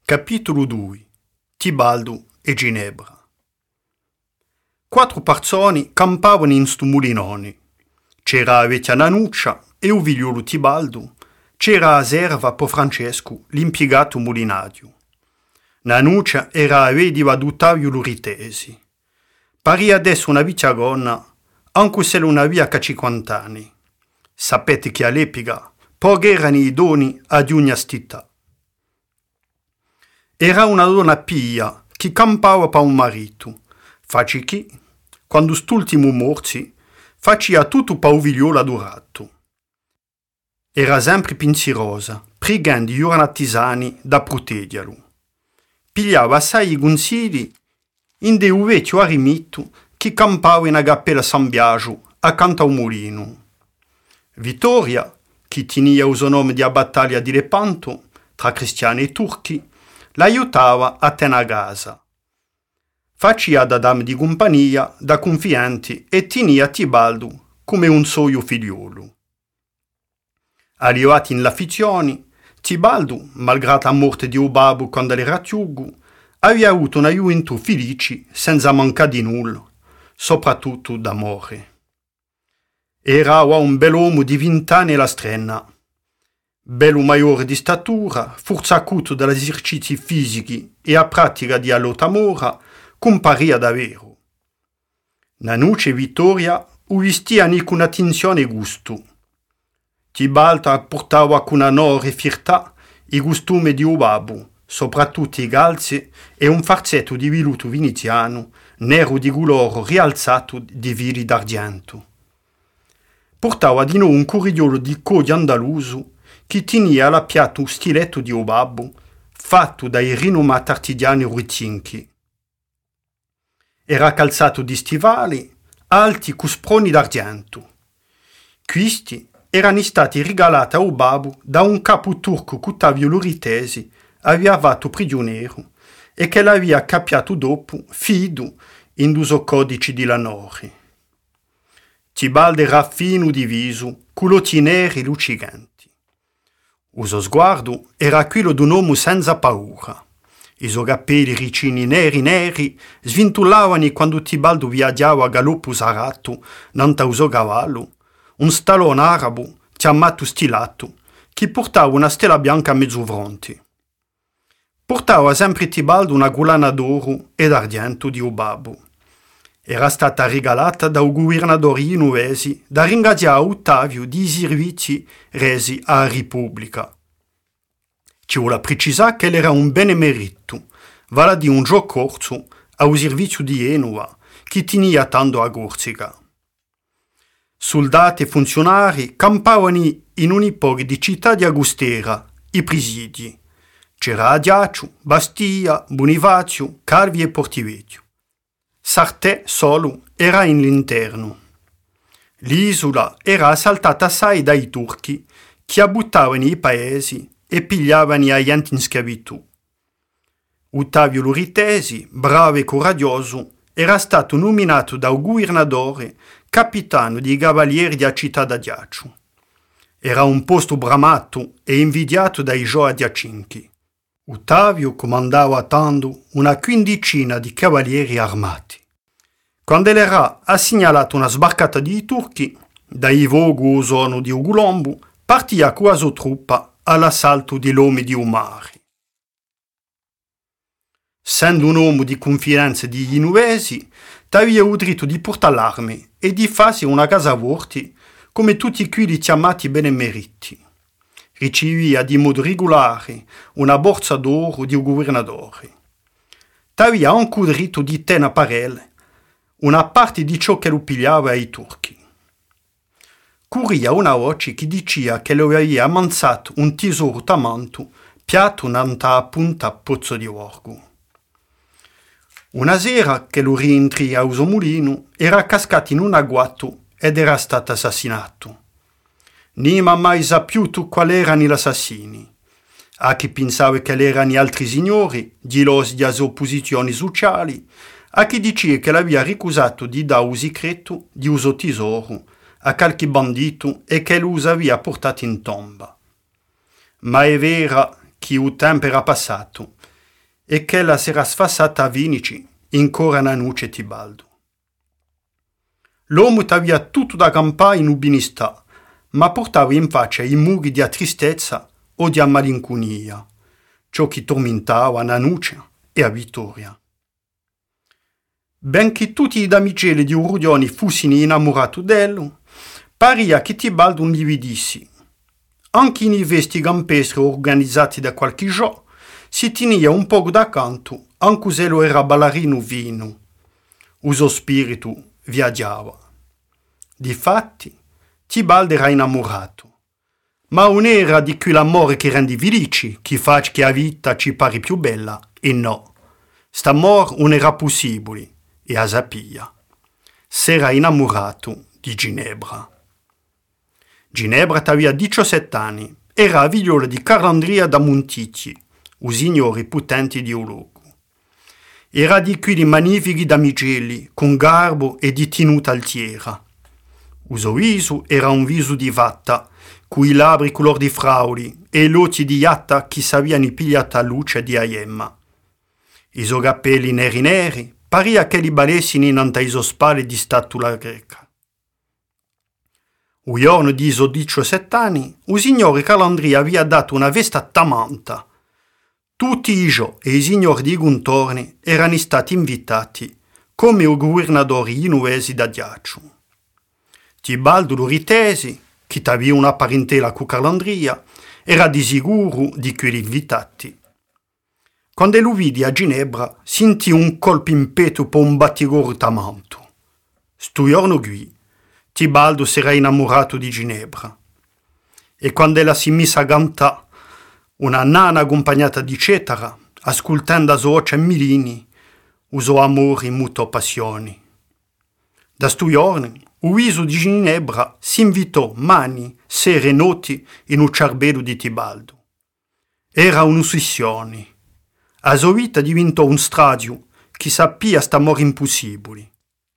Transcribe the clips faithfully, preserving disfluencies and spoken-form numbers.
Capitolo due. Tibaldo e Ginebra. Quattro persone campavano in sto mulinone. C'era la vecchia Nanuccia e il figliolo Tibaldo. C'era la serva per Francesco, l'impiegato mulinario. Nanuccia era la vedova d'Ottavio Luritesi. Paria adesso una vecchia gonna, anche se non aveva che cinquanta anni. Sapete che all'epoca pochi erano i doni ad ogni città. Era una donna pia che campava per un marito. Facci chi, quando st'ultimo morsi, faceva tutto per un figliolo adorato. Era sempre pensierosa, pregando gli ornatisani da proteggerlo. Pigliava assai i consigli in de un vecchio arimitto che campava in agappella San Biagio accanto a un mulino. Vittoria, che tenia il nome di battaglia di Lepanto tra cristiani e turchi, l'aiutava a tenere a casa. Faceva da dame di compagnia, da confianti e tenia Tibaldo come un suo figliolo. Arrivati in l'affizione, Tibaldo, malgrado la morte di Obabo quando era giugo, aveva avuto una gioventù felice senza mancare di nulla, soprattutto d'amore. Era un bell'uomo di vent'anni e la strenna. Bello maggiore di statura, forzacuto dagli esercizi fisici e a pratica di allotamora, comparia davvero. Nanuccia e Vittoria lo vestivano con attenzione e gusto. Tibaldo portava con onore e fiertà i costumi di Obabo, soprattutto i calze e un farzetto di velluto veneziano, nero di colore rialzato di fili d'argento. Portava di nuovo un corigliolo di codi andaluso che tenia all'appiato un stiletto di Obabo fatto dai rinomati artigiani ruizinchi. Era calzato di stivali alti con sproni d'argento. Questi erano stati regalati a Obabo da un capo turco che Ottavio Luritesi aveva fatto prigioniero e che l'aveva capiato dopo fido in due codici di lanore. Tibaldo era fino di viso, con occhi neri luccicanti. Il suo sguardo era quello di un uomo senza paura. I suoi capelli ricini neri neri svintollavano quando Tibaldo viaggiava a galoppo sarato nanta il suo cavallo, un stallone arabo chiamato stilato, che portava una stella bianca a mezzo fronte. Portava sempre Tibaldo una collana d'oro e d'argento di Obabo. Era stata regalata dal governatore genovese da ringraziare Ottavio di servizi resi alla Repubblica. Ci vuole precisare che era un benemerito, vale a dire un gioco corso al servizio di Genova, che tenia tanto a Corsica. Soldati e funzionari campavano in ogni po' di città di Agostera, i presidi. C'era Ajaccio, Bastia, Bonifacio, Calvi e Portivecchio. Sartè solo era in l'interno. L'isola era assaltata assai dai turchi che abbuttavano i paesi e pigliavano agli in schiavitù. Ottavio Luritesi, bravo e coraggioso, era stato nominato dal governatore capitano dei cavalieri della città d'Ajaccio. Era un posto bramato e invidiato dai gioia adiacinchi. Ottavio comandava tanto una quindicina di cavalieri armati. Quando era assegnalato una sbarcata di turchi, dai voghi sono di Ugolombo, partia con la sua truppa all'assalto di Lome di Umari. Essendo un uomo di confidenza di genovesi, aveva il diritto di portare l'armi e di farsi una casa vorti come tutti quelli chiamati benemeriti. Riceveva di modo regolare una borsa d'oro di un governatore. Aveva anche il diritto di tenere a parelle una parte di ciò che lo pigliava ai turchi. Corria una voce che diceva che lo aveva ammanzato un tesoro tamanto piatto nanta a punta pozzo di orgo. Una sera che lo rientrì a suo mulino era cascato in un agguato ed era stato assassinato. Non ha mai saputo quali erano gli assassini. A chi pensava che erano altri signori, gelosi delle sue posizioni sociali, a chi diceva che l'aveva ricusato di dare il segreto di un suo tesoro a qualche bandito e che lo aveva portato in tomba. Ma è vero che il tempo era passato e che la s'era sfassata a Vinici, in cora una nuce Tibaldo. L'uomo t'aveva tutto da campare in ubinistà, ma portava in faccia i mughi di tristezza o di malinconia, ciò che tormentava a nuce e a Vittoria. Benché tutti i damigeli di Urudioni fossero innamorati d'ello, paria che Tibaldo non gli vedissi. Anche in i vesti campestri organizzati da qualche giorno, si tenia un poco da canto, anche se lo era ballerino vino. Uso spirito viaggiava. Difatti, Tibaldo era innamorato, ma non era di quell'amore che rende felici, che fa che la vita ci pare più bella, e no. St'amore non era possibile, e a sapia. S'era innamorato di Ginebra. Ginebra aveva diciassette anni, era la figliola di Carlandria da Monticchi, o signori potenti di Ologo. Era di quelli magnifici damigelli, con garbo e di tenuta altiera. Il suo viso era un viso di vatta, con i labbri color di frauli e gli occhi di iatta che s'avevano pigliata a luce di aiemma. I suoi capelli neri neri paria che li balessino in ante i suoi spalle di statua greca. Un giorno di suoi diciassette anni, il signore Carlandria aveva dato una veste tamanta. Tutti i gio e i signori di contorni erano stati invitati, come i governadori genovesi da Diaccio. Tibaldo lo ritesi, che aveva una parentela con Carlandria, era di sicuro di quelli invitati. Quando lo vide a Ginebra, sentì un colpo in petto per un battigore tamanto. Sto giorno qui, Tibaldo si era innamorato di Ginebra. E quando ella si mise a cantare, una nana accompagnata di cetera, ascoltando a sua voce mirini, usò amore in muto passioni. Da sto giorno, il viso di Ginebra si invitò mani, sere e notti in un cervello di Tibaldo. Era un'ossessione. A sua vita diventò un stradio che sapeva st'amore impossibile.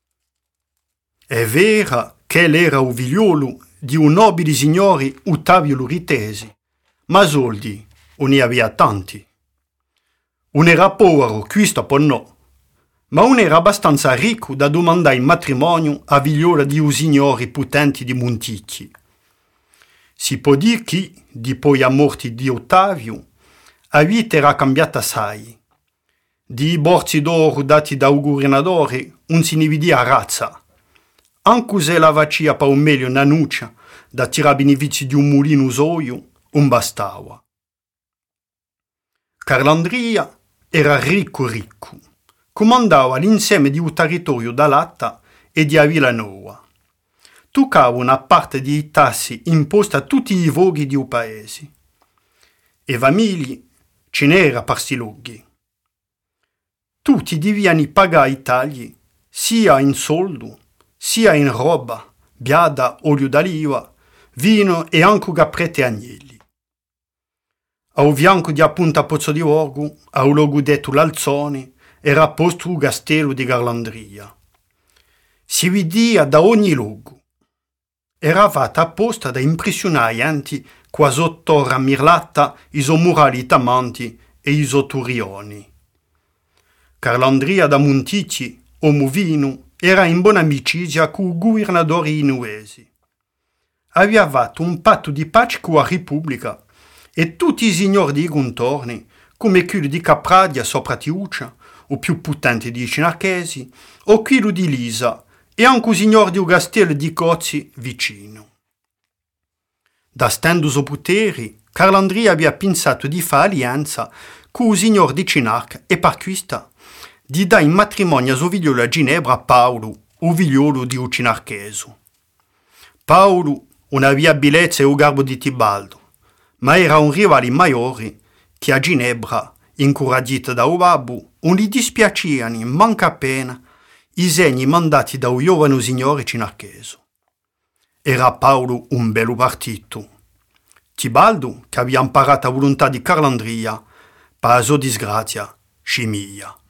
È vera che era il figliolo di un nobile signore Ottavio Luritesi, ma soldi non ne aveva tanti. Non era povero, questo poi no, ma non era abbastanza ricco da domandare in matrimonio a figliola di un signore potenti di Monticchi. Si può dire che, dopo la morte di Ottavio, la vita era cambiata assai. Di borsi d'oro dati da un governatore non si ne vedeva razza. Anche se la faccia per un meglio una nuccia da tirare benefici di un mulino usoio, non bastava. Carlandria era ricco ricco. Comandava l'insieme di un territorio da Latta e di Avillanova. Toccava una parte dei tassi imposti a tutti i voghi di un paese. E famiglie ce n'era per sti luoghi. Tutti dovevano pagare i tagli, sia in soldo, sia in roba, biada, olio d'oliva, vino e anche caprette e agnelli. A un fianco di appunto a Pozzo di Orgu, a un luogo detto l'Alzone, era posto il castello di Carlandria. Si vedia da ogni luogo. Era fatta apposta da impressionare anti quasi otto mirlata i suoi murali tamanti e i suoi turioni. Carlandria da Monticchi, uomo vino, era in buona amicizia con i governatore genovesi. Aveva fatto un patto di pace con la Repubblica e tutti i signori dei contorni, come quelli di Capradia sopra Tiuccia, o più potenti di Cinarchesi, o quello di Lisa, e anche il signore di un castello di Cozzi vicino. Da stendo suo poteri, Carlandria aveva pensato di fare alleanza con il signore di Cinarca e per questo di dare in matrimonio a suo figliolo a Ginebra Paolo, il figliolo di un cinarcheso. Paolo non aveva bellezza e il garbo di Tibaldo, ma era un rivale maggiore che a Ginebra, incoraggiata da un babbo, non gli dispiacevano manca appena i segni mandati da un giovane signore cinarcheso. Era Paolo un bello partito. Tibaldo, che aveva imparato a volontà di Carlandria, per la sua disgrazia, scimia.